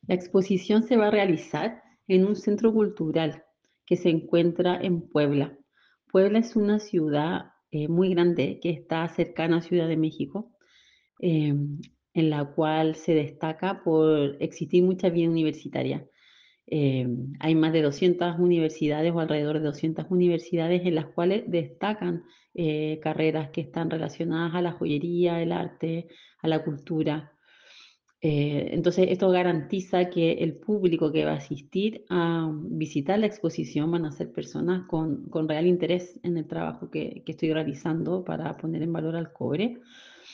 La exposición se va a realizar en un centro cultural que se encuentra en Puebla. Puebla es una ciudad muy grande que está cercana a Ciudad de México, eh, en la cual se destaca por existir mucha vida universitaria. Eh, Hay más de 200 universidades o alrededor de 200 universidades en las cuales destacan carreras que están relacionadas a la joyería, el arte, a la cultura. Entonces, esto garantiza que el público que va a asistir a visitar la exposición van a ser personas con real interés en el trabajo que estoy realizando para poner en valor al cobre.